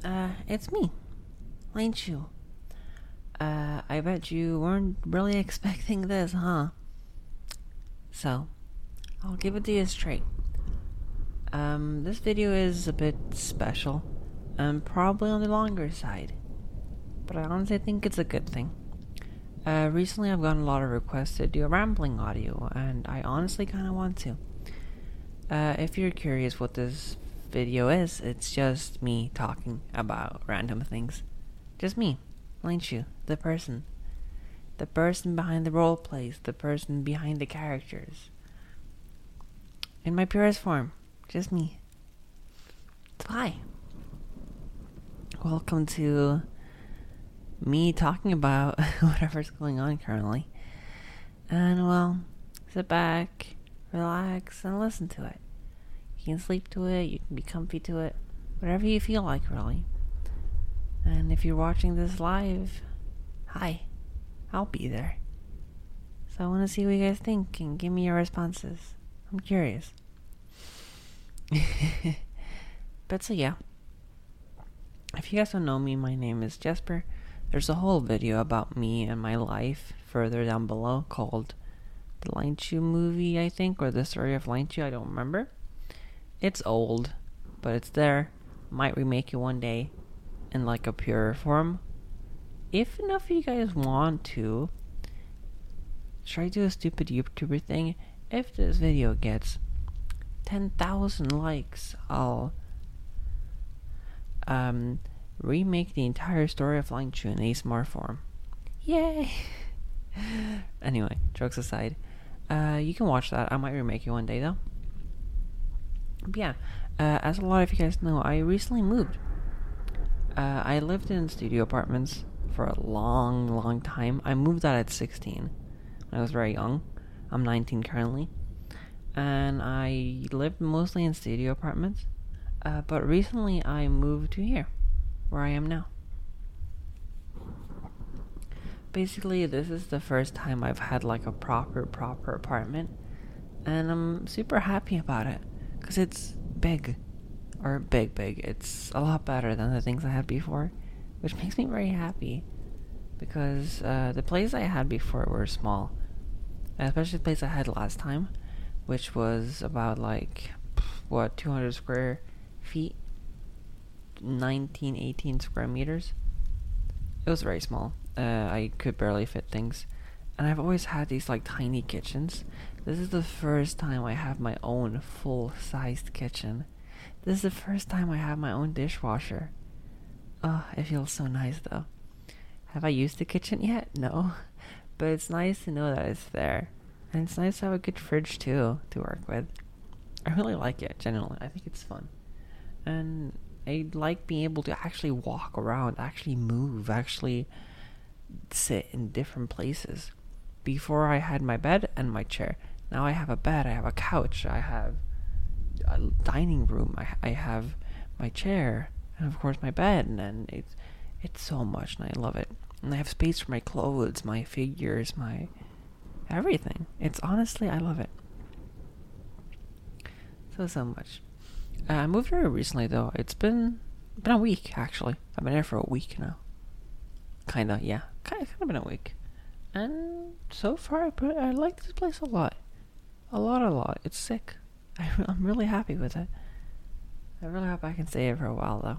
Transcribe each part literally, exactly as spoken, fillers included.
Uh, it's me, Lane Chu. Uh, I bet you weren't really expecting this, huh? So, I'll give it to you straight. Um, this video is a bit special, and probably on the longer side, but I honestly think it's a good thing. Uh, recently I've gotten a lot of requests to do a rambling audio, and I honestly kinda want to. Uh, if you're curious what this video is, it's just me talking about random things. Just me, Lane Chu, the person. The person behind the role plays, the person behind the characters. In my purest form, just me. So hi. Welcome to me talking about whatever's going on currently. And well, sit back, relax, and listen to it. You can sleep to it, you can be comfy to it, whatever you feel like, really. And if you're watching this live, hi, I'll be there. So I want to see what you guys think and give me your responses. I'm curious. But so yeah, if you guys don't know me, my name is Jesper. There's a whole video about me and my life further down below called The Lane Chu Movie, I think, or The Story of Lane Chu, I don't remember. It's old, but it's there. Might remake it one day in like a purer form. If enough of you guys want to, should I do a stupid YouTuber thing? If this video gets ten thousand likes, I'll um remake the entire story of Lane Chu in A S M R form. Yay! Anyway, jokes aside, uh, you can watch that. I might remake it one day though. But yeah, uh, as a lot of you guys know, I recently moved. Uh, I lived in studio apartments for a long, long time. I moved out at sixteen when I was very young. I'm nineteen currently. And I lived mostly in studio apartments. Uh, but recently I moved to here, where I am now. Basically, this is the first time I've had like a proper, proper apartment. And I'm super happy about it. Because it's big. Or big, big. It's a lot better than the things I had before. Which makes me very happy. Because uh, the places I had before were small. Especially the place I had last time. Which was about like, what, two hundred square feet? nineteen, eighteen square meters. It was very small. Uh, I could barely fit things. And I've always had these like tiny kitchens. This is the first time I have my own full-sized kitchen. This is the first time I have my own dishwasher. Oh, it feels so nice though. Have I used the kitchen yet? No. But it's nice to know that it's there. And it's nice to have a good fridge too, to work with. I really like it, genuinely. I think it's fun. And I like being able to actually walk around, actually move, actually sit in different places. Before I had my bed and my chair. Now I have a bed, I have a couch, I have a dining room, I, I have my chair, and of course my bed, and, and it's it's so much, and I love it. And I have space for my clothes, my figures, my everything. It's honestly, I love it. So, so much. Uh, I moved here recently, though. It's been been a week, actually. I've been here for a week now. Kinda, yeah. Kinda, kinda been a week. And so far, I, put, I like this place a lot. A lot, a lot. It's sick. I, I'm really happy with it. I really hope I can stay here for a while, though.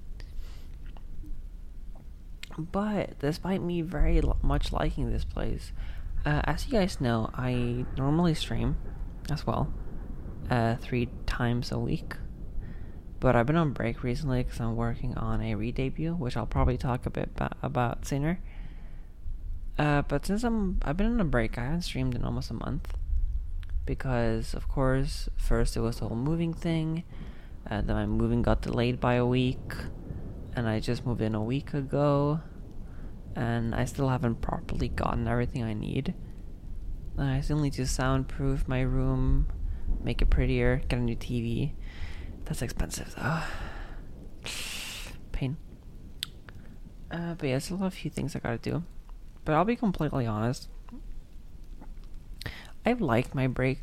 But, despite me very l- much liking this place, uh, as you guys know, I normally stream as well. Uh, three times a week. But I've been on break recently because I'm working on a re-debut, which I'll probably talk a bit ba- about sooner. Uh, but since I'm, I've been on a break, I haven't streamed in almost a month. Because, of course, first it was the whole moving thing. Uh, then my moving got delayed by a week. And I just moved in a week ago. And I still haven't properly gotten everything I need. I still need to soundproof my room, make it prettier, get a new T V. That's expensive though. Pain. Uh, but yeah, there's a lot of few things I gotta do. But I'll be completely honest. I've liked my break.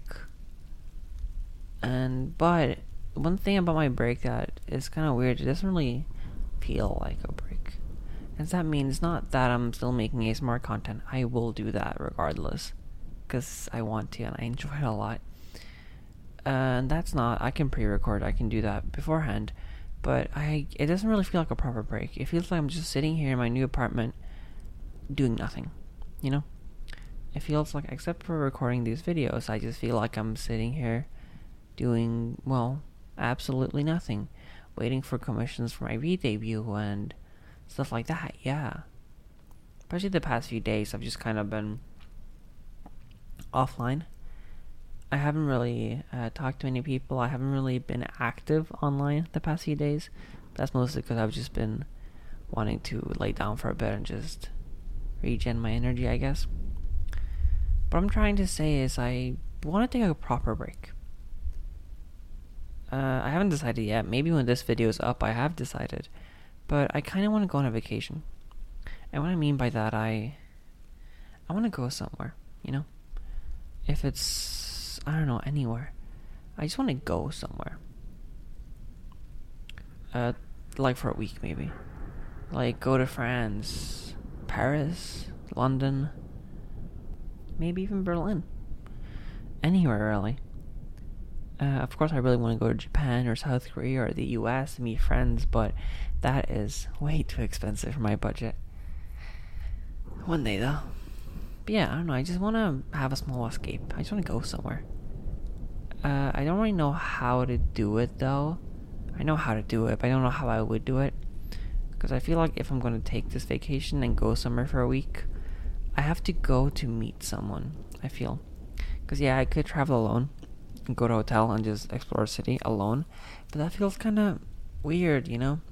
And, but, one thing about my break that is kind of weird, it doesn't really feel like a break. And that means not that I'm still making A S M R content. I will do that regardless, because I want to and I enjoy it a lot. Uh, and that's not, I can pre-record, I can do that beforehand, but I it doesn't really feel like a proper break. It feels like I'm just sitting here in my new apartment doing nothing, you know? It feels like, except for recording these videos, I just feel like I'm sitting here doing, well, absolutely nothing. Waiting for commissions for my re-debut and stuff like that, yeah. Especially the past few days, I've just kind of been offline. I haven't really uh, talked to any people. I haven't really been active online the past few days. That's mostly because I've just been wanting to lay down for a bit and just regen my energy, I guess. What I'm trying to say is I want to take a proper break. Uh, I haven't decided yet. Maybe when this video is up, I have decided. But I kind of want to go on a vacation. And what I mean by that, I I want to go somewhere, you know? If it's, I don't know, anywhere. I just want to go somewhere. Uh, like for a week, maybe. Like, go to France, Paris, London, maybe even Berlin. Anywhere, really. Uh, of course, I really want to go to Japan or South Korea or the U S and meet friends, but that is way too expensive for my budget. One day, though. But yeah, I don't know, I just want to have a small escape. I just want to go somewhere. Uh, I don't really know how to do it, though. I know how to do it, but I don't know how I would do it. Because I feel like if I'm going to take this vacation and go somewhere for a week, I have to go to meet someone, I feel. Because, yeah, I could travel alone and go to a hotel and just explore a city alone. But that feels kind of weird, you know?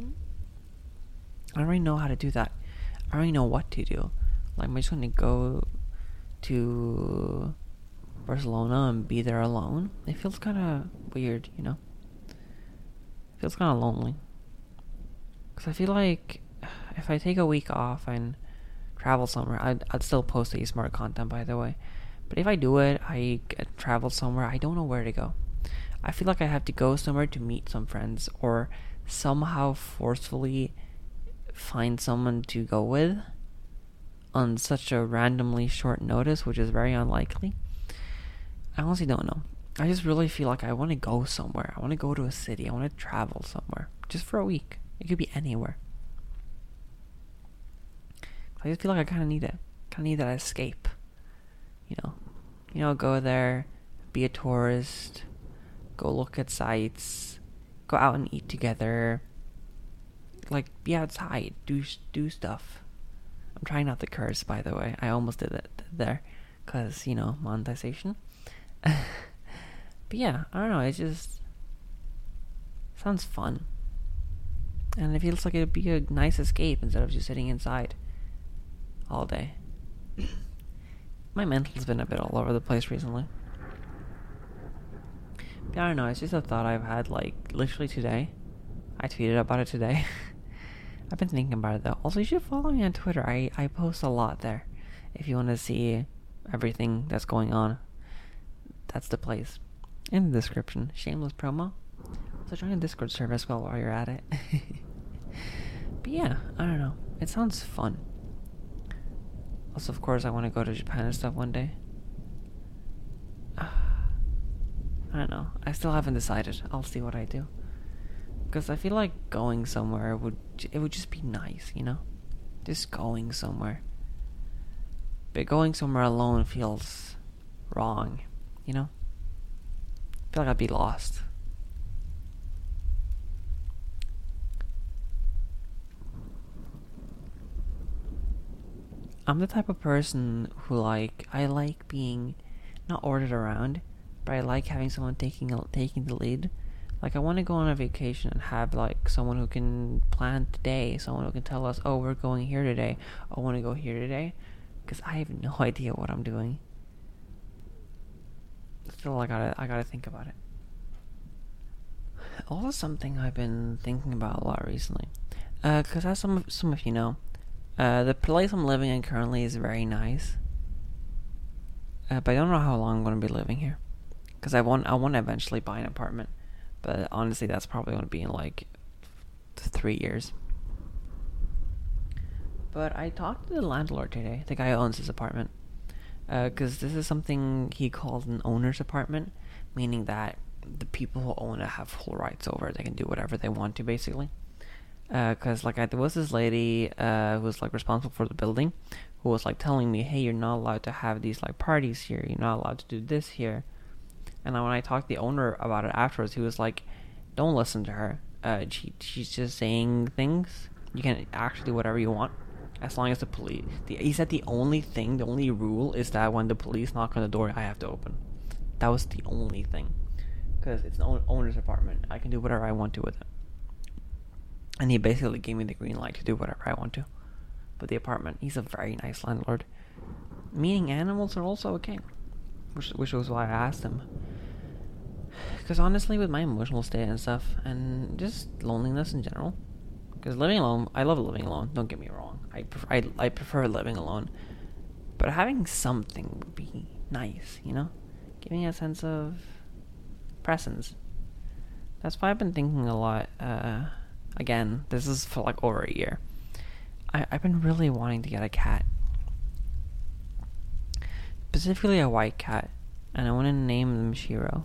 I don't really know how to do that. I don't really know what to do. Like, am I just going to go to Barcelona and be there alone? It feels kind of weird, you know? It feels kind of lonely. Because I feel like if I take a week off and travel somewhere, I'd, I'd still post A S M R content, by the way. But if I do it, I get, travel somewhere, I don't know where to go. I feel like I have to go somewhere to meet some friends or somehow forcefully find someone to go with on such a randomly short notice, which is very unlikely. I honestly don't know. I just really feel like I want to go somewhere. I want to go to a city. I want to travel somewhere. Just for a week. It could be anywhere. I just feel like I kind of need it. Kind of need that escape. You know, you know, go there, be a tourist, go look at sights, go out and eat together, like be outside, do do stuff. I'm trying not to curse, by the way. I almost did it there, cause you know monetization. But yeah, I don't know. It just sounds fun, and it feels like it'd be a nice escape instead of just sitting inside all day. My mental's been a bit all over the place recently. But I don't know, it's just a thought I've had, like, literally today. I tweeted about it today. I've been thinking about it, though. Also, you should follow me on Twitter. I, I post a lot there. If you want to see everything that's going on, that's the place. In the description. Shameless promo. So join the Discord server as well while you're at it. But yeah, I don't know. It sounds fun. Also, of course, I want to go to Japan and stuff one day. I don't know. I still haven't decided. I'll see what I do. Because I feel like going somewhere would it would just be nice, you know? Just going somewhere. But going somewhere alone feels wrong, you know? I feel like I'd be lost. I'm the type of person who, like, I like being not ordered around, but I like having someone taking taking the lead. Like, I want to go on a vacation and have, like, someone who can plan today, someone who can tell us, oh, we're going here today, I want to go here today, because I have no idea what I'm doing. Still, I gotta, I gotta think about it. Also, something I've been thinking about a lot recently, uh, because as some of, some of you know, Uh, the place I'm living in currently is very nice. Uh, but I don't know how long I'm going to be living here. Because I want I want to eventually buy an apartment. But honestly, that's probably going to be in like th- three years. But I talked to the landlord today, the guy who owns his apartment, because uh, this is something he calls an owner's apartment, meaning that the people who own it have full rights over it. They can do whatever they want to, basically. Because uh, like I, there was this lady uh, who was like responsible for the building, who was like telling me, "Hey, you're not allowed to have these like parties here. You're not allowed to do this here." And when I talked to the owner about it afterwards, he was like, "Don't listen to her. Uh, she she's just saying things. You can actually do whatever you want, as long as the police." The, he said the only thing, the only rule is that when the police knock on the door, I have to open. That was the only thing, because it's an owner's apartment. I can do whatever I want to with it. And he basically gave me the green light to do whatever I want to. But the apartment, he's a very nice landlord. Meaning animals are also okay. Which, which was why I asked him. Because honestly, with my emotional state and stuff, and just loneliness in general. Because living alone, I love living alone, don't get me wrong. I prefer, I, I prefer living alone. But having something would be nice, you know? Giving a sense of presence. That's why I've been thinking a lot, uh... Again, this is for like over a year. I, I've been really wanting to get a cat. Specifically a white cat. And I want to name them Shiro.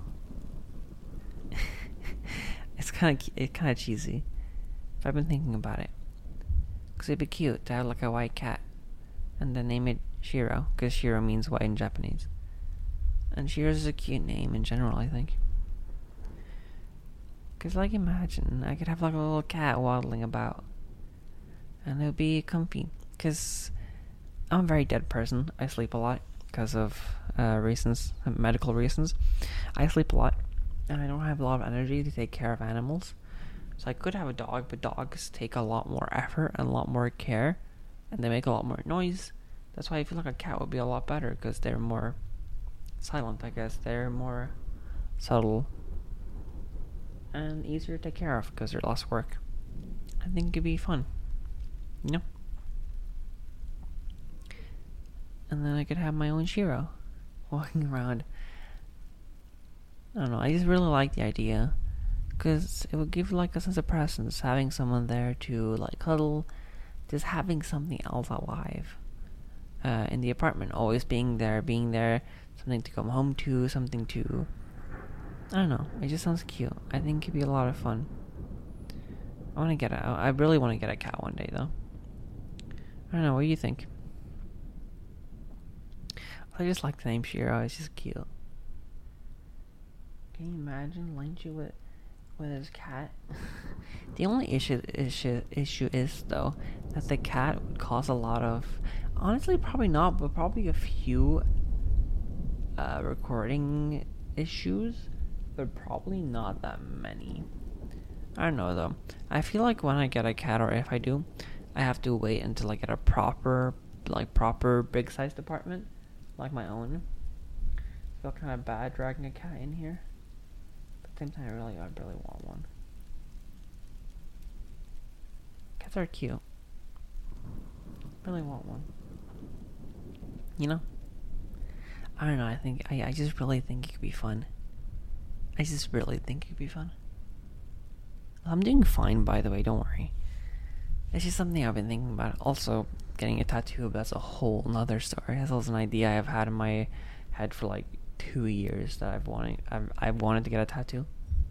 It's kind of it's kind of cheesy. But I've been thinking about it. Because it'd be cute to have like a white cat. And then name it Shiro. Because Shiro means white in Japanese. And Shiro is a cute name in general, I think. Because, like, imagine, I could have, like, a little cat waddling about. And it would be comfy. Because I'm a very dead person. I sleep a lot because of uh, reasons, medical reasons. I sleep a lot. And I don't have a lot of energy to take care of animals. So I could have a dog, but dogs take a lot more effort and a lot more care. And they make a lot more noise. That's why I feel like a cat would be a lot better. Because they're more silent, I guess. They're more subtle. And easier to take care of because they're less work. I think it'd be fun. You know? And then I could have my own Shiro walking around. I don't know, I just really like the idea. Because it would give like a sense of presence. Having someone there to like cuddle. Just having something else alive. Uh, in the apartment. Always being there, being there. Something to come home to. Something to... I don't know. It just sounds cute. I think it'd be a lot of fun. I want to get a... I really want to get a cat one day, though. I don't know. What do you think? I just like the name Shiro. It's just cute. Can you imagine Lenju with, with his cat? The only issue, issue issue is, though, that the cat would cause a lot of... Honestly, probably not, but probably a few uh, recording issues. But probably not that many. I don't know, though. I feel like when I get a cat, or if I do, I have to wait until I get a proper, like, proper big-sized apartment. Like my own. I feel kind of bad dragging a cat in here. But at the same time, I really, I really want one. Cats are cute. Really want one. You know? I don't know, I think, I, I just really think it could be fun. I just really think it'd be fun. I'm doing fine, by the way, don't worry. It's just something I've been thinking about. Also, getting a tattoo, that's a whole nother story. That's also an idea I've had in my head for like two years that I've wanted, I've, I've wanted to get a tattoo.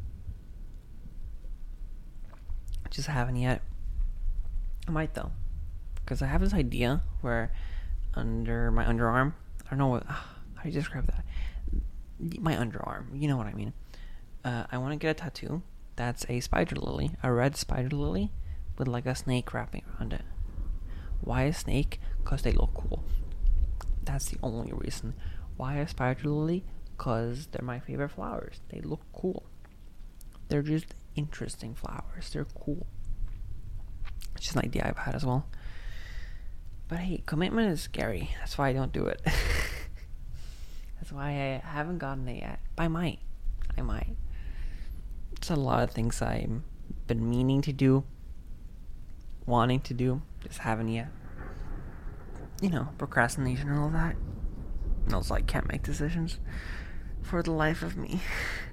Just haven't yet. I might, though. Because I have this idea where under my underarm, I don't know what, how do you describe that? My underarm, you know what I mean. Uh, I want to get a tattoo that's a spider lily, a red spider lily with like a snake wrapping around it. Why a snake? Because they look cool. That's the only reason. Why a spider lily? Because they're my favorite flowers. They look cool. They're just interesting flowers. They're cool. It's just an idea I've had as well. But hey, commitment is scary. That's why I don't do it. That's why I haven't gotten it yet. But I might. I might. It's a lot of things I've been meaning to do. Wanting to do. Just haven't yet. You know, procrastination and all that. And also I can't make decisions for the life of me.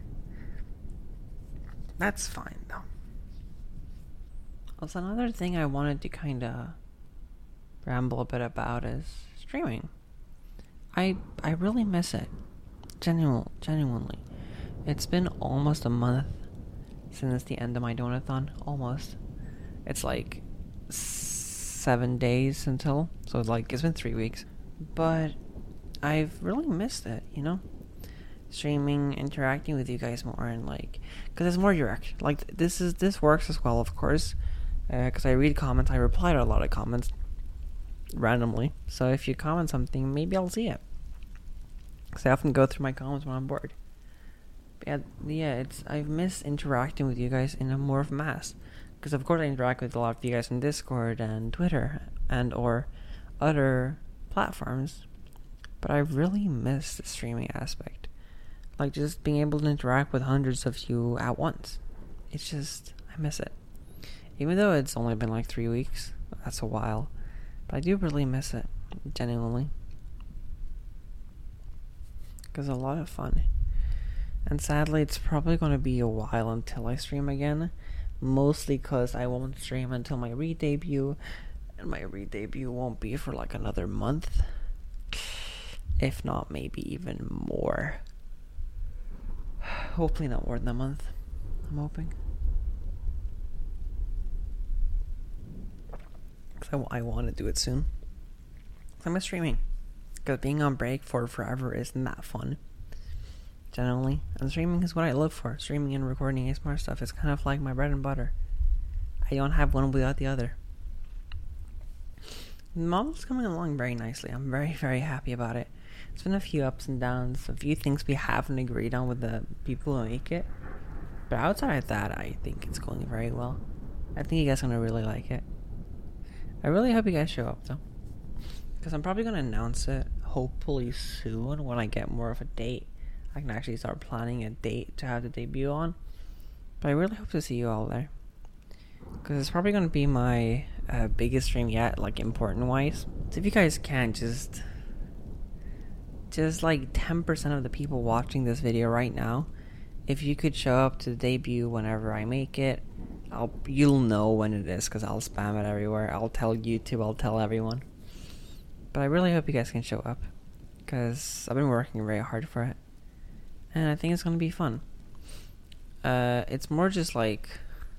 That's fine though. Also another thing I wanted to kind of ramble a bit about is streaming. I I really miss it. Genuine, genuinely. It's been almost a month since the end of my donathon. Almost. It's like seven days until. So like it's been three weeks. But I've really missed it, you know? Streaming, interacting with you guys more, and like, because it's more direct. Like this is this works as well, of course, because uh, I read comments. I reply to a lot of comments randomly. So if you comment something, maybe I'll see it. Because I often go through my comments when I'm bored. But yeah, yeah, it's I've missed interacting with you guys in a more of mass. Because of course I interact with a lot of you guys on Discord and Twitter and or other platforms. But I really miss the streaming aspect. Like just being able to interact with hundreds of you at once. It's just, I miss it. Even though it's only been like three weeks. That's a while. But I do really miss it. Genuinely. Because it's a lot of fun. And sadly, it's probably going to be a while until I stream again. Mostly because I won't stream until my re-debut. And my re-debut won't be for like another month. If not, maybe even more. Hopefully not more than a month. I'm hoping. Because I, I want to do it soon. I'm a streaming. Because being on break for forever isn't that fun. Generally. And streaming is what I live for. Streaming and recording A S M R stuff is kind of like my bread and butter. I don't have one without the other. The model's coming along very nicely. I'm very, very happy about it. It's been a few ups and downs, a few things we haven't agreed on with the people who make it. But outside of that, I think it's going very well. I think you guys are going to really like it. I really hope you guys show up, though. Because I'm probably going to announce it, hopefully soon, when I get more of a date. I can actually start planning a date to have the debut on. But I really hope to see you all there. Because it's probably going to be my uh, biggest stream yet, like important-wise. So if you guys can, just... Just like ten percent of the people watching this video right now, if you could show up to the debut whenever I make it, I'll you'll know when it is because I'll spam it everywhere. I'll tell YouTube, I'll tell everyone. But I really hope you guys can show up because I've been working very hard for it. And I think it's going to be fun. Uh, it's more just like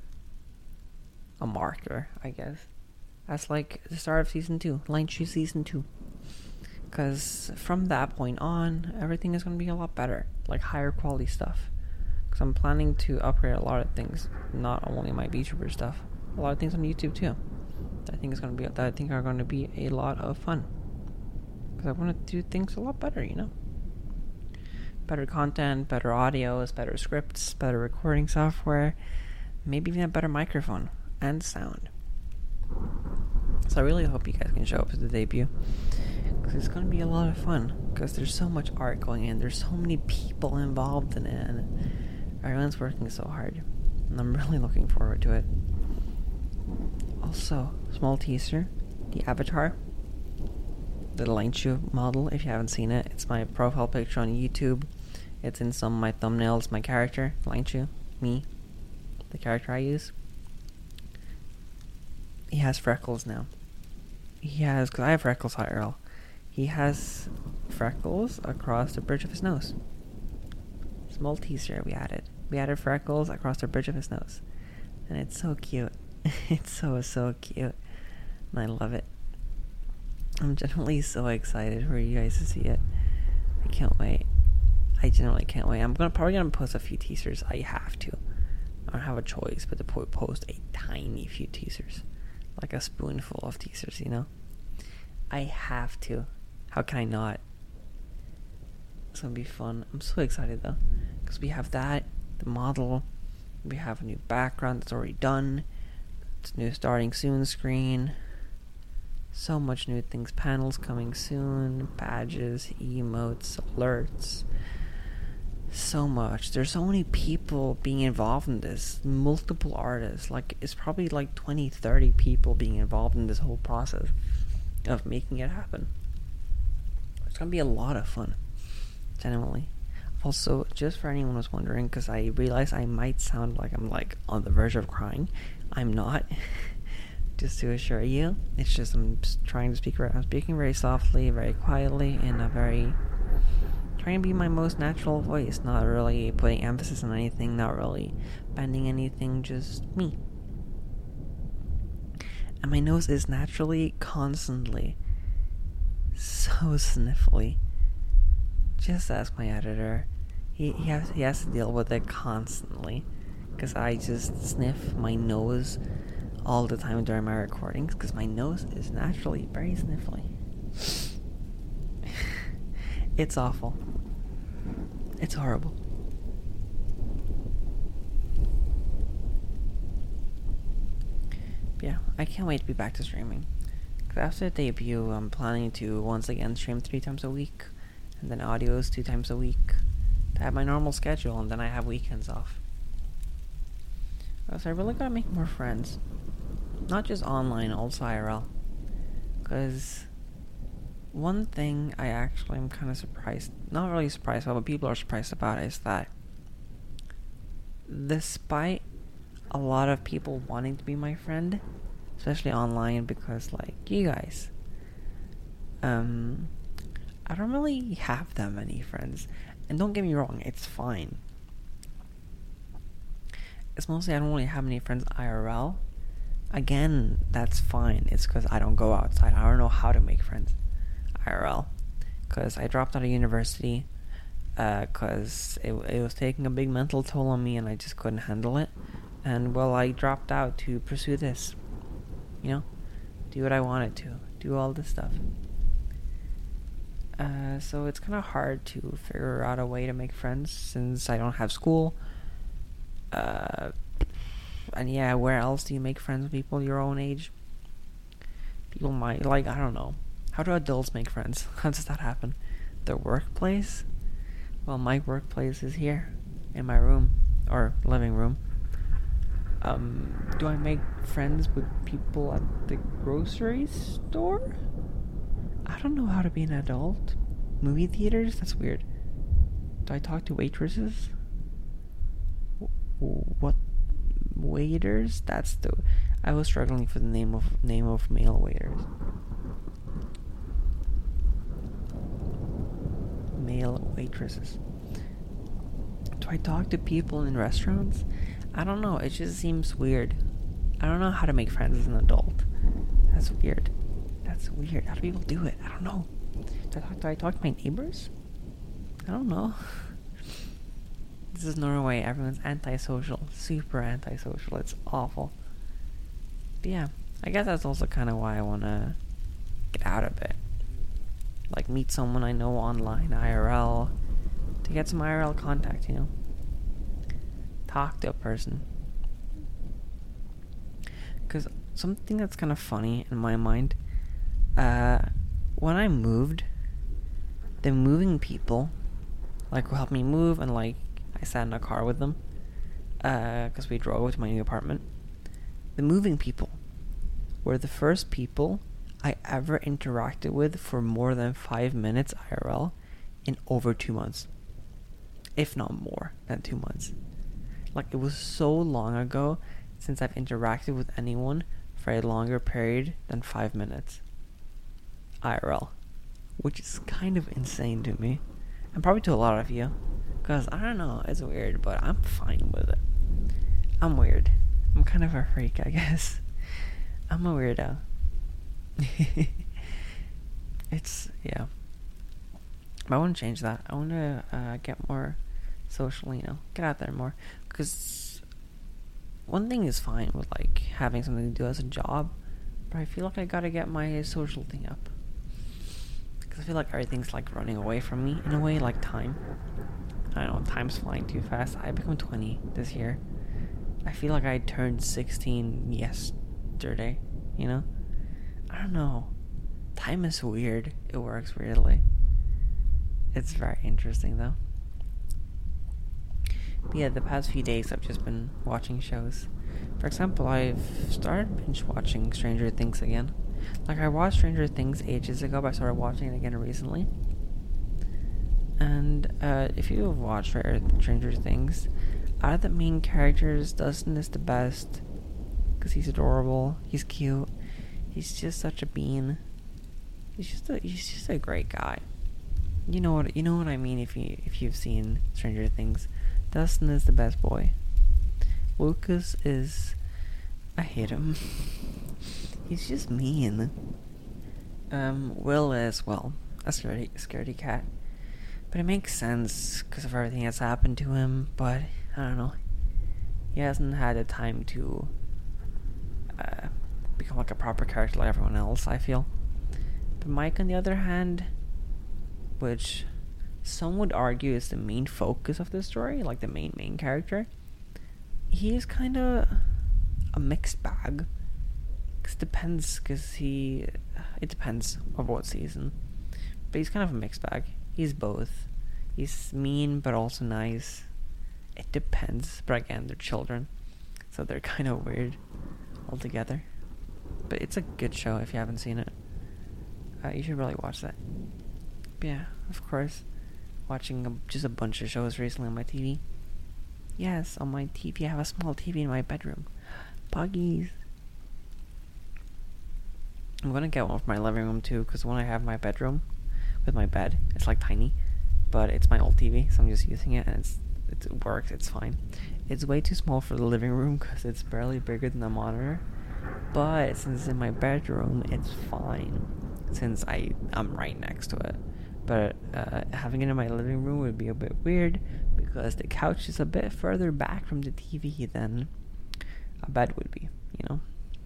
a marker, I guess. That's like the start of Season two, Lineshoe Season two. Because from that point on, everything is going to be a lot better. Like higher quality stuff. Because I'm planning to upgrade a lot of things. Not only my VTuber stuff. A lot of things on YouTube too. That I think is going to be that I think are going to be a lot of fun. Because I want to do things a lot better, you know. Better content, better audios, better scripts, better recording software. Maybe even a better microphone and sound. So I really hope you guys can show up to the debut. Because it's going to be a lot of fun. Because there's so much art going in. There's so many people involved in it. And everyone's working so hard. And I'm really looking forward to it. Also, small teaser. The avatar. The Lineshoe model, if you haven't seen it. It's my profile picture on YouTube. It's in some of my thumbnails. My character, Lineshoe. Me. The character I use. He has freckles now. He has, because I have freckles I R L. He has freckles across the bridge of his nose. Small teaser we added. We added freckles across the bridge of his nose. And it's so cute. It's so, so cute. And I love it. I'm genuinely so excited for you guys to see it. I can't wait. I genuinely can't wait. I'm gonna probably gonna post a few teasers. I have to. I don't have a choice but to post a tiny few teasers. Like a spoonful of teasers, you know? I have to. How can I not? It's gonna be fun. I'm so excited though. Because we have that, the model. We have a new background that's already done. It's new starting soon screen. So much new things. Panels coming soon. Badges, emotes, alerts. So much. There's so many people being involved in this. Multiple artists. Like, it's probably like twenty, thirty people being involved in this whole process of making it happen. It's gonna be a lot of fun. Genuinely. Also, just for anyone who's wondering, because I realize I might sound like I'm like on the verge of crying. I'm not. just to assure you, it's just I'm just trying to speak. I'm speaking very softly, very quietly, in a very trying to be my most natural voice. Not really putting emphasis on anything. Not really bending anything. Just me. And my nose is naturally, constantly, so sniffly. Just ask my editor. He he has he has to deal with it constantly, because I just sniff my nose all the time during my recordings, because my nose is naturally very sniffly. It's awful. It's horrible. But yeah, I can't wait to be back to streaming. Because after the debut, I'm planning to once again stream three times a week, and then audios two times a week. To have my normal schedule, and then I have weekends off. So I really gotta make more friends. Not just online, also I R L. Because one thing I actually am kind of surprised, not really surprised about, but people are surprised about, is that despite a lot of people wanting to be my friend, especially online, because like you guys, um, I don't really have that many friends. And don't get me wrong, it's fine. It's mostly I don't really have many friends I R L. Again, that's fine. It's because I don't go outside. I don't know how to make friends I R L. Because I dropped out of university. Because uh, it, it was taking a big mental toll on me and I just couldn't handle it. And well, I dropped out to pursue this. You know? Do what I wanted to. Do all this stuff. Uh, so it's kind of hard to figure out a way to make friends since I don't have school. Uh, and yeah, where else do you make friends with people your own age? People might, like, I don't know. How do adults make friends? How does that happen? Their workplace? Well, my workplace is here, in my room, or living room. Um, do I make friends with people at the grocery store? I don't know how to be an adult. Movie theaters? That's weird. Do I talk to waitresses? W- what waiters? That's the. I was struggling for the name of name of male waiters. Male waitresses. Do I talk to people in restaurants? I don't know. It just seems weird. I don't know how to make friends as an adult. That's weird. That's weird. How do people do it? I don't know. Do I talk, do I talk to my neighbors? I don't know. This is Norway. Everyone's antisocial. Super antisocial. It's awful. But yeah, I guess that's also kind of why I want to get out of it. Like, meet someone I know online, I R L. To get some I R L contact, you know? Talk to a person. Because something that's kind of funny in my mind, uh, when I moved, the moving people, like, who helped me move, and, like, I sat in a car with them, uh, because we drove to my new apartment. The moving people were the first people I ever interacted with for more than five minutes I R L in over two months. If not more than two months. Like, it was so long ago since I've interacted with anyone for a longer period than five minutes I R L. Which is kind of insane to me. And probably to a lot of you. Because, I don't know, it's weird, but I'm fine with it. I'm weird. I'm kind of a freak, I guess. I'm a weirdo. It's, yeah. But I want to change that. I want to uh, get more social, you know, get out there more. Because one thing is fine with, like, having something to do as a job, but I feel like I gotta get my social thing up. Because I feel like everything's, like, running away from me, in a way, like time. I don't know, time's flying too fast. I become twenty this year. I feel like I turned sixteen yesterday, you know? I don't know. Time is weird. It works weirdly. It's very interesting, though. But yeah, the past few days I've just been watching shows. For example, I've started binge watching Stranger Things again. Like, I watched Stranger Things ages ago, but I started watching it again recently. And uh, if you have watched Stranger Things, out of the main characters, Dustin is the best. Because because he's adorable. He's cute. He's just such a bean. He's just a he's just a great guy. You know what you know what I mean if you if you've seen Stranger Things. Dustin is the best boy. Lucas is, I hate him. He's just mean. Um, Will is, well, a scaredy, scaredy cat. But it makes sense because of everything that's happened to him. But I don't know. He hasn't had the time to uh, become like a proper character like everyone else, I feel. But Mike, on the other hand, which some would argue is the main focus of the story, like the main main character, he is kind of a mixed bag. Cause it depends, because he, it depends of what season. But he's kind of a mixed bag. He's both. He's mean, but also nice. It depends. But again, they're children, so they're kind of weird altogether. But it's a good show if you haven't seen it. Uh, you should really watch that. But yeah, of course. Watching a, just a bunch of shows recently on my T V. Yes, on my T V. I have a small T V in my bedroom. Puggies. I'm gonna get one for my living room too, because the one I have in my bedroom with my bed, it's like tiny, but it's my old T V, so I'm just using it, and it's, it's it works. It's fine. It's way too small for the living room because it's barely bigger than the monitor. But since it's in my bedroom, it's fine, since I I'm right next to it. But uh, having it in my living room would be a bit weird because the couch is a bit further back from the T V than a bed would be, you know?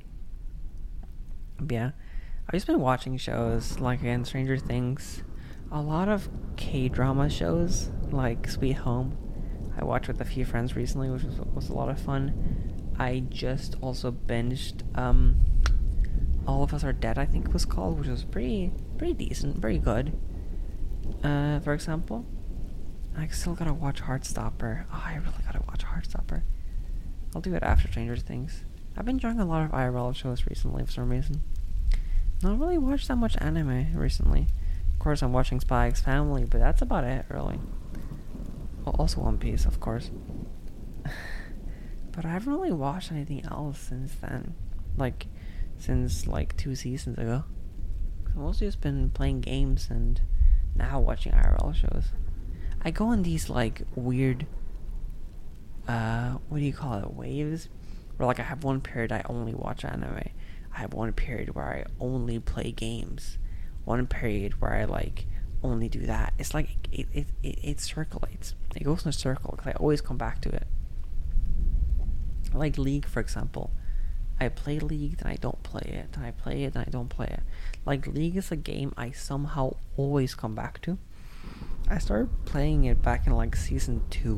But yeah, I've just been watching shows, like again, Stranger Things, a lot of K-drama shows, like Sweet Home. I watched with a few friends recently, which was, was a lot of fun. I just also binged um, All of Us Are Dead, I think it was called, which was pretty, pretty decent, very good. Uh, for example, I still gotta watch Heartstopper. Oh, I really gotta watch Heartstopper. I'll do it after Stranger Things. I've been enjoying a lot of I R L shows recently for some reason. Not really watched that much anime recently. Of course, I'm watching Spy X Family, but that's about it, really. Well, also One Piece, of course. But I haven't really watched anything else since then. Like, since, like, two seasons ago. I've mostly just been playing games and now watching I R L shows. I go on these, like, weird, uh, what do you call it, waves? Where, like, I have one period I only watch anime. I have one period where I only play games. One period where I, like, only do that. It's like, it, it, it, it circulates. It goes in a circle, because I always come back to it. Like League, for example. I play League, then I don't play it. Then I play it, then I don't play it. Like, League is a game I somehow always come back to. I started playing it back in, like, season two.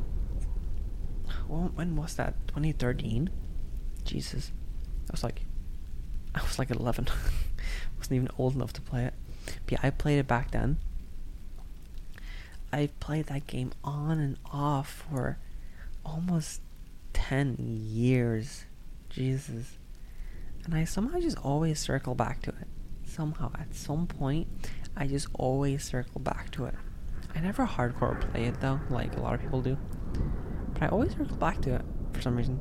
Well, when was that? twenty thirteen? Jesus. I was like... I was like eleven. Wasn't even old enough to play it. But yeah, I played it back then. I played that game on and off for almost ten years. Jesus. And I somehow just always circle back to it. Somehow, at some point, I just always circle back to it. I never hardcore play it though, like a lot of people do. But I always circle back to it, for some reason.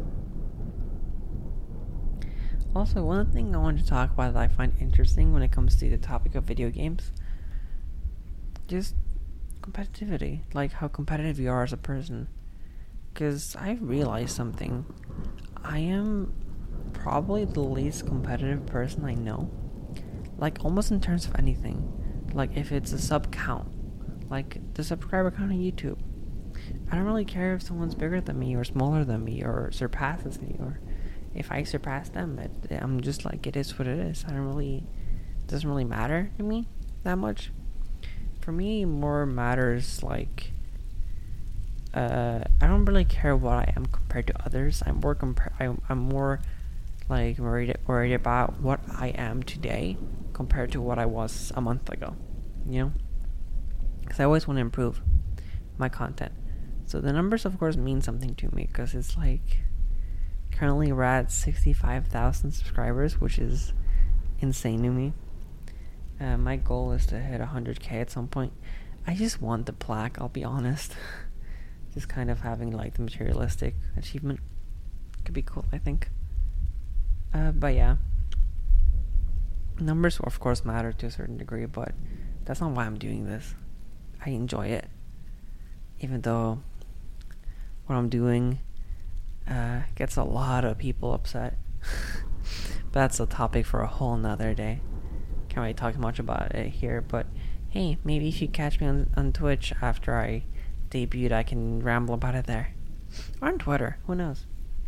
Also, one thing I wanted to talk about that I find interesting when it comes to the topic of video games, just competitivity, like how competitive you are as a person. Because I realized something. I am probably the least competitive person I know. Like, almost in terms of anything. Like, if it's a sub count. Like, the subscriber count on YouTube. I don't really care if someone's bigger than me, or smaller than me, or surpasses me, or if I surpass them. It, I'm just like, it is what it is. I don't really... It doesn't really matter to me that much. For me, more matters, like... Uh, I don't really care what I am compared to others. I'm more compar- I'm, I'm more like worried worried about what I am today compared to what I was a month ago. You know, because I always want to improve my content. So the numbers, of course, mean something to me because it's like currently we're at sixty-five thousand subscribers, which is insane to me. Uh, my goal is to hit one hundred k at some point. I just want the plaque. I'll be honest. Just kind of having like the materialistic achievement could be cool, I think. Uh, but yeah, numbers of course matter to a certain degree, but that's not why I'm doing this. I enjoy it, even though what I'm doing uh, gets a lot of people upset. But that's a topic for a whole nother day. Can't really talk much about it here, but hey, maybe if you catch me on, on Twitch after I debuted, I can ramble about it there. Or on Twitter, who knows?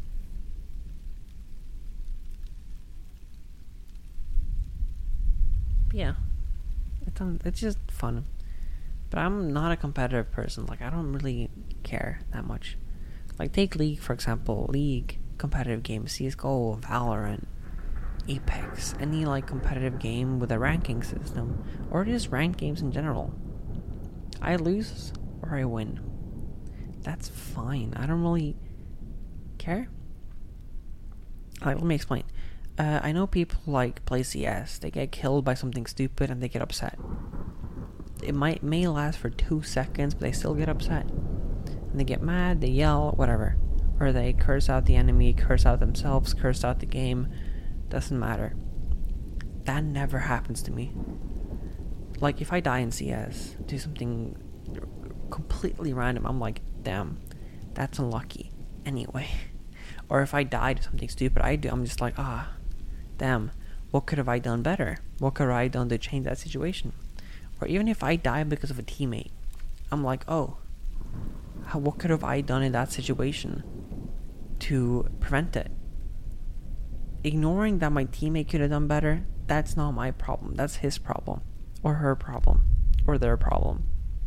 But yeah, it's, um, it's just fun. But I'm not a competitive person. Like, I don't really care that much. Like, take League, for example. League, competitive games, C S G O, Valorant, Apex, any, like, competitive game with a ranking system. Or just ranked games in general. I lose or I win. That's fine. I don't really care. Like, let me explain. Uh, I know people, like, play C S. They get killed by something stupid and they get upset. It might may last for two seconds, but they still get upset. And they get mad, they yell, whatever. Or they curse out the enemy, curse out themselves, curse out the game. Doesn't matter. That never happens to me. Like, if I die in C S, do something completely random, I'm like, damn, that's unlucky. Anyway. Or if I die to something stupid I do, I'm just like, ah, damn, what could have I done better? What could have I done to change that situation? Or even if I die because of a teammate, I'm like, oh, how, what could have I done in that situation to prevent it? Ignoring that my teammate could have done better, that's not my problem. That's his problem. Or her problem. Or their problem.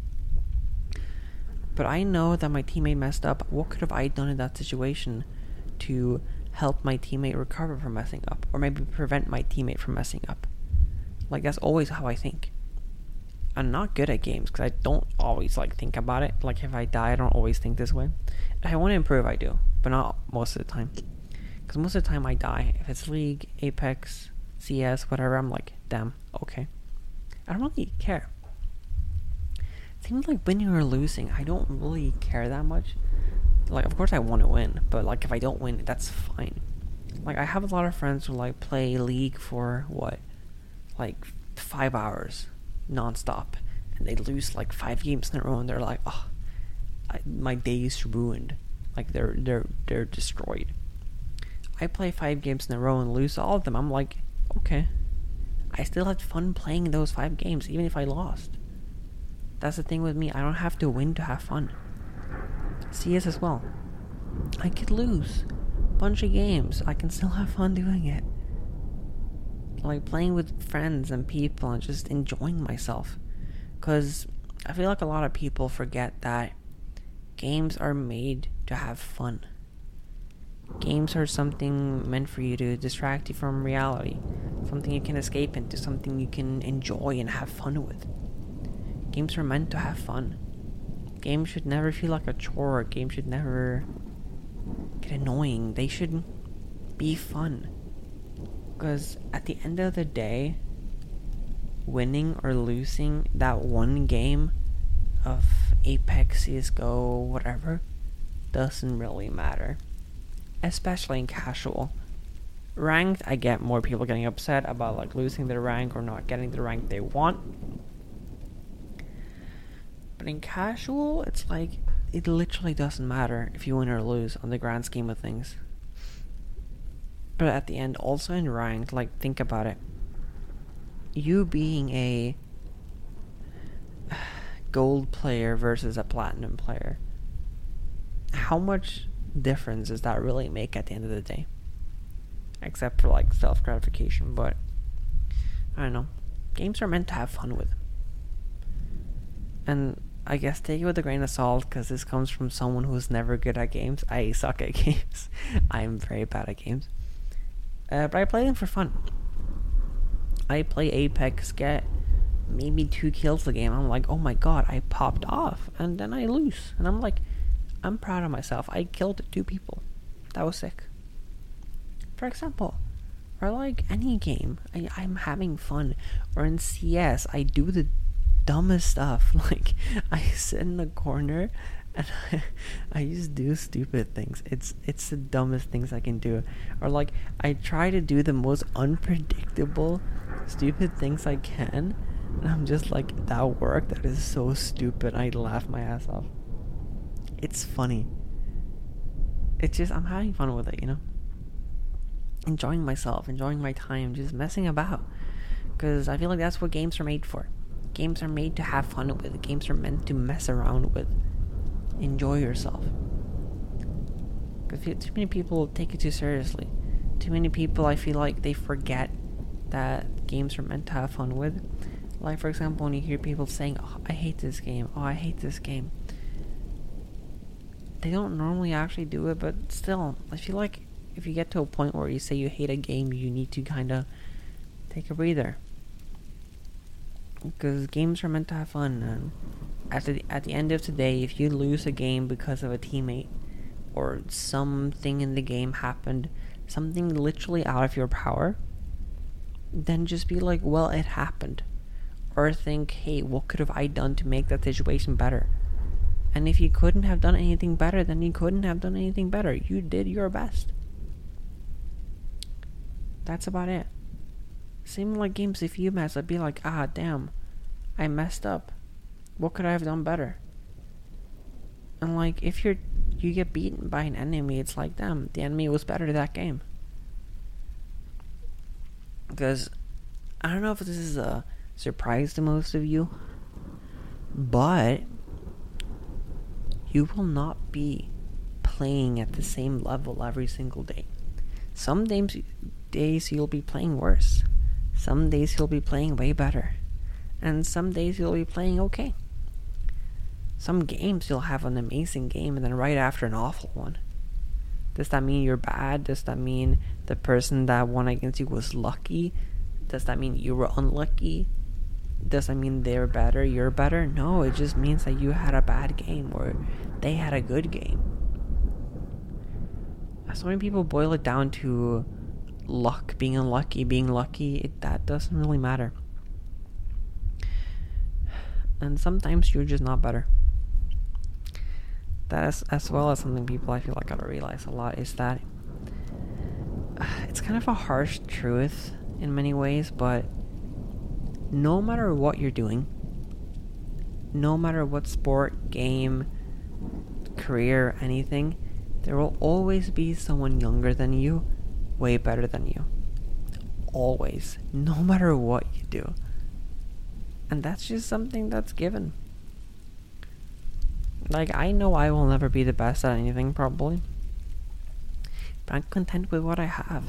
But I know that my teammate messed up. What could have I done in that situation to help my teammate recover from messing up? Or maybe prevent my teammate from messing up? Like, that's always how I think. I'm not good at games because I don't always like think about it. Like, if I die, I don't always think this way. If I want to improve, I do, but not most of the time. Because most of the time I die. If it's League, Apex, C S, whatever, I'm like, damn, okay. I don't really care. Seems like winning or losing, I don't really care that much. Like, of course I want to win, but like, if I don't win, that's fine. Like, I have a lot of friends who like play League for what, like five hours non-stop, and they lose like five games in a row, and they're like, oh, I, my day is ruined. Like, they're they're they're destroyed. I play five games in a row and lose all of them. I'm like, okay, I still had fun playing those five games, even if I lost. That's the thing with me. I don't have to win to have fun. C S as well. I could lose a bunch of games. I can still have fun doing it. Like, playing with friends and people and just enjoying myself. Because I feel like a lot of people forget that games are made to have fun. Games are something meant for you to distract you from reality. Something you can escape into. Something you can enjoy and have fun with. Games are meant to have fun. Games should never feel like a chore. Games should never get annoying. They should be fun. Because at the end of the day, winning or losing that one game of Apex, C S G O, whatever, doesn't really matter. Especially in casual. Ranked, I get more people getting upset about like losing their rank or not getting the rank they want. But in casual, it's like, it literally doesn't matter if you win or lose on the grand scheme of things. But at the end, also in ranked, like, think about it. You being a gold player versus a platinum player, how much difference does that really make at the end of the day? Except for, like, self-gratification, but I don't know. Games are meant to have fun with. And I guess take it with a grain of salt, because this comes from someone who's never good at games. I suck at games. I'm very bad at games. Uh, but I play them for fun. I play Apex, get maybe two kills a game. I'm like, oh my god, I popped off. And then I lose. And I'm like, I'm proud of myself. I killed two people. That was sick. For example. Or like any game. I, I'm having fun. Or in C S, I do the dumbest stuff. Like, I sit in the corner And I just do stupid things. It's it's the dumbest things I can do. Or like I try to do the most unpredictable stupid things I can, and I'm just like, that work, that is so stupid. I laugh my ass off. It's funny. It's just I'm having fun with it, you know? Enjoying myself, enjoying my time, just messing about. Because I feel like that's what games are made for. Games are made to have fun with. Games are meant to mess around with. Enjoy yourself. Because too many people take it too seriously. Too many people, I feel like they forget that games are meant to have fun with. Like, for example, when you hear people saying, oh, I hate this game. Oh, I hate this game. They don't normally actually do it, but still, I feel like if you get to a point where you say you hate a game, you need to kind of take a breather. Because games are meant to have fun, and at the, at the end of the day, if you lose a game because of a teammate, or something in the game happened, something literally out of your power, then just be like, well, it happened. Or think, hey, what could have I done to make that situation better? And if you couldn't have done anything better, then you couldn't have done anything better. You did your best. That's about it. Same like games, if you mess up, be like, ah, damn, I messed up. What could I have done better? And like, if you're you get beaten by an enemy, it's like, damn, the enemy was better at that game. Because I don't know if this is a surprise to most of you, but you will not be playing at the same level every single day. Some days, days you'll be playing worse. Some days you'll be playing way better. And some days you'll be playing okay. Some games you'll have an amazing game and then right after an awful one. Does that mean you're bad? Does that mean the person that won against you was lucky? Does that mean you were unlucky? Does that mean they're better, you're better? No, it just means that you had a bad game or they had a good game. So many people boil it down to luck, being unlucky, being lucky. It, that doesn't really matter. And sometimes you're just not better. That's as well as something people I feel like gotta realize a lot is that uh, it's kind of a harsh truth in many ways, but no matter what you're doing, no matter what sport, game, career, anything, there will always be someone younger than you, way better than you. Always. No matter what you do. And that's just something that's given. Like, I know I will never be the best at anything, probably. But I'm content with what I have.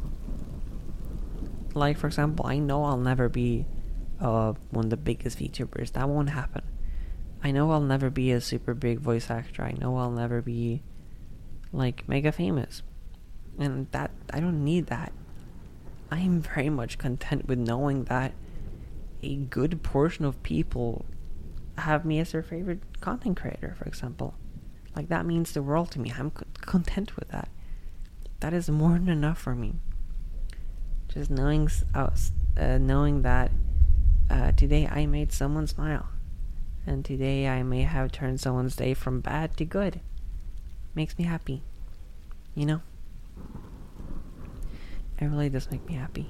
Like, for example, I know I'll never be uh, one of the biggest VTubers. That won't happen. I know I'll never be a super big voice actor. I know I'll never be, like, mega famous. And that, I don't need that. I am very much content with knowing that a good portion of people have me as their favorite content creator, for example. Like, that means the world to me. I'm c- content with that. That is more than enough for me. Just knowing, uh, uh, knowing that uh, today I made someone smile. And today I may have turned someone's day from bad to good. Makes me happy. You know? It really does make me happy.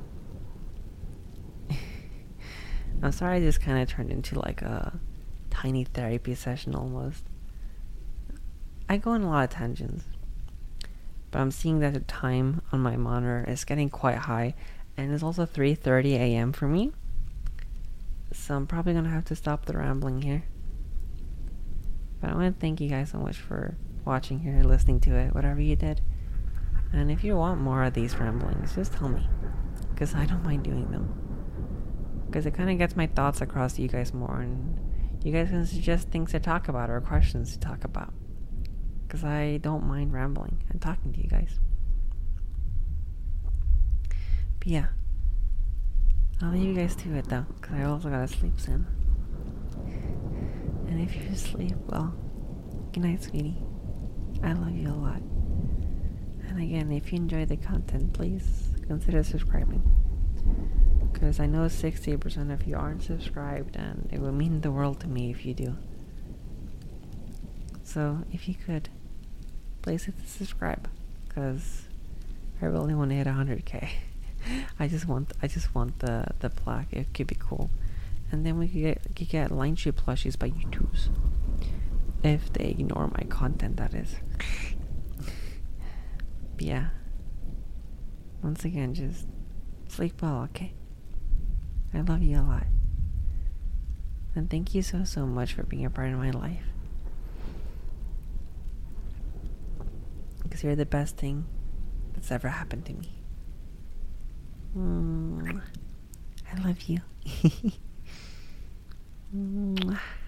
I'm sorry this kind of turned into like a tiny therapy session almost. I go on a lot of tangents. But I'm seeing that the time on my monitor is getting quite high. And it's also three thirty a.m. for me. So I'm probably going to have to stop the rambling here. But I want to thank you guys so much for watching here, listening to it, whatever you did. And if you want more of these ramblings, just tell me. Because I don't mind doing them. Because it kind of gets my thoughts across to you guys more. And you guys can suggest things to talk about or questions to talk about. Because I don't mind rambling and talking to you guys. But yeah. I'll leave you guys to it though. Because I also gotta sleep soon. And if you're asleep, well, good night, sweetie. I love you a lot. And again, if you enjoy the content, please consider subscribing. Because I know sixty percent of you aren't subscribed, and it would mean the world to me if you do. So if you could, please hit the subscribe, because I really want to hit one hundred k. I just want I just want the the plaque. It could be cool, and then we could get could get Line Tree plushies by YouTubes, if they ignore my content, that is. But yeah. Once again, just sleep well, okay? I love you a lot. And thank you so, so much for being a part of my life. Because you're the best thing that's ever happened to me. Mm, I love you.